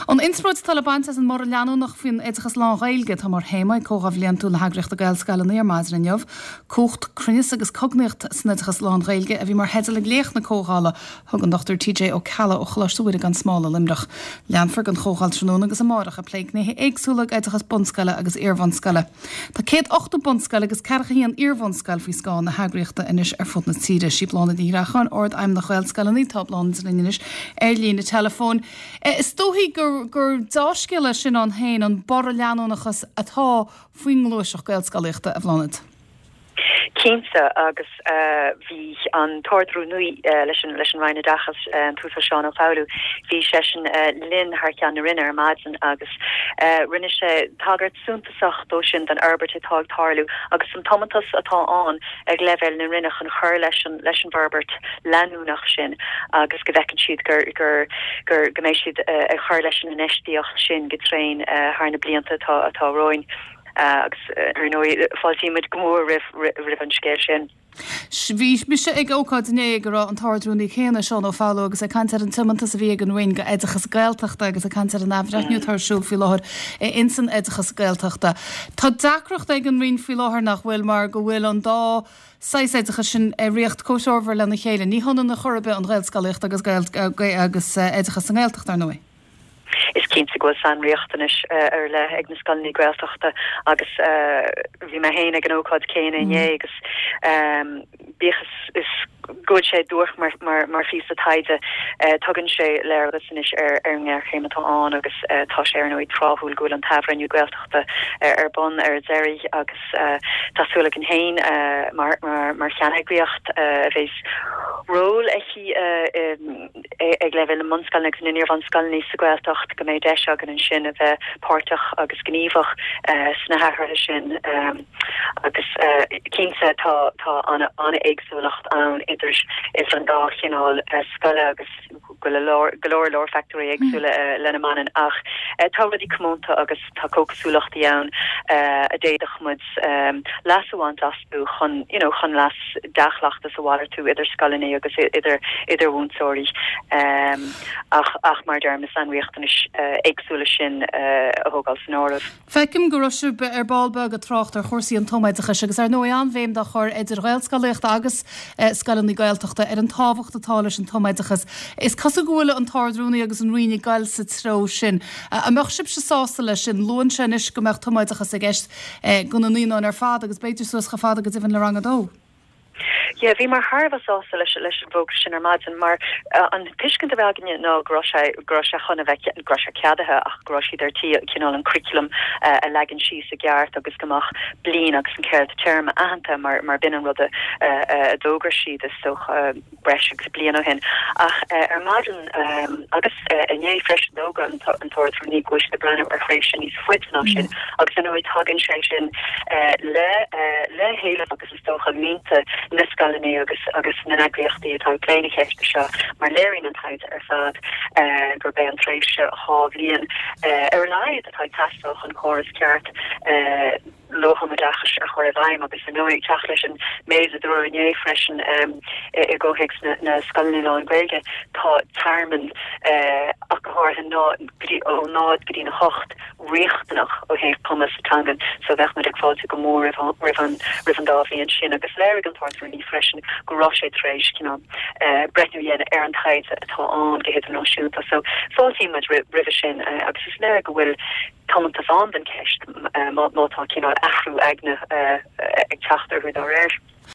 An insprúid Taliban as an mar leanú nach fin éideachas lá réilge tá mar héma cógah leon tú le hagracht a gail scail an éarmáid an jobh, Cócht crunis agus cognacht sneidechas lá réilge a bhí mar heidir léoch na cógála thug an Dr. TJ O'Calla ó chláistúide gan smála limrach leanfar an chógáil tróna agus amárach a pléic na éagsúla éideachas bonscala agus éarhanscala. Tá céad 8 bonscala agus carchaí an éarhanscal fhí scáin na hagraachta inis ar fud na tíre sí plána díreachan ord aim nach chfuil scalan í tápláin in inis lín na telefón. Is tóhí gur dáscile sin an hain an bar leanúnachas atá faoinglóiseach gailscalaíochta a bhlánad. Keimsa agus bhí an tordrú nui leis an rhaine dachas túsa Seán ó Fáilú bhí sesin lin harcean na rinne ar maidin agus rinne sé tagart súntasach dó sin den Albert tág tarlú agus an tomatas atá an ag level na rinne an chur leis an Barbert leanúnach sin agus go bhecinn siad gur goméis siad a chur leis an neistíoch sin getréin haar na blianta atá roin. Agus fáiltíimiid gomór rih an scéir sin. Bhí mise ag ócáid négur an tardrúnaí chéna Seán ó Fáilú agus a cantar an timantas a bhí an bhain go éidechas gailteachta agus a cantar an abhreithniú tarsúil fi láthir insan éidechas gailteachta. Tá dacrocht ag an rion fi láthir nach bhfuil mar go bhfuil an dá éidechas sin riocht cóseover le na chéile. Ní honna na chorbe an réilscalaíocht agus éidechas an gailteachta ar nui. Is cínta go san riochtanis ar le ag na scailní gailteachta agus bhí me héana ag an ócáid céine inné agus bíchas is good sé dúch mar fís a taide tugann sé leir sanis ar ngear chéimetá an agus tá sé ar nóí tráthúil gúil an tafrainniu gailteachta ar bon ar zéri agus tásúla an hain mar cheannagriocht a bhés ról ag le le munscalnig na níorhanscalní sa gailteacht go méid deis agan an sin a bheith páirteach agus gníomhach sna hathra sin agus cínsa tá anna éagsúlacht an is an dá chinál scoile agus golóir lór factory éagsúla lena manan ach táradí cumónta agus tá cócasúlachtaí ann a déadach mud lasúhaint asú chun las dachlachtas a bhhair tú idir scoilné agus idir bhúnsóirí ach mar derm na sanriochtanis éagsúla sin a thógáil san áireamh. Feicim go raibh ar ballbeg a trácht ar chósaí an tomaidachas agus ar nó an bhéim de chur idir réilscalaíocht agus scailní gailteachta ar an táhacht atá leis an tomaidachas. Is casa ghúla an tardrúnaí agus an riine gail sa tró sin. A meach sib se sásta lei sin lóin sin is go meach tomaidachas a gceist gona níán ar fád agus beidir suas go fád agus iban le rangadó. Ja, bhí mar Harbh sása leis an bóg sin ar maidin mar an tuiscint a bheagnne ná groise chuna bheith groise ceadathe ach groisií dartí cinál an curriculum a legan síos a gceart agus gomach blin agus an ceirt term ahananta mar bin an rud a dógur siad is soch breis agus blian ó hin ach ar maidin agus ané freis dóga an toirní gois de brenn ar chrééis sin níos fuitná sin agus an óid hagann sé sin le héile agus is dócha mínta na scailní agus na nagriochtaí atá léine cheiste seo mar léirín an taid ar fad gur bé an tréise há bblion ar leid atá tastalch an choras ceart lohamidachas ar chor bhaim agus an nóí teach leis an méid a dúirné freisin I ggóhés na scailní lá an Gaeilge tá tarman ach gothir nád go dtí na hocht riochtanach ó héh pumas tangan so bheith mu ag fáilte go mór rih an dáhíonn sin agus léir an táir ní freisin gorá sé trééis bretnú dhéana ar an taid atá an go héidir náisiúnta so fáiltí muid rih sin agus is léir go bhfuil tomantas an den ceist mátá cinál ahrú agne ag teachtar chuid á réir.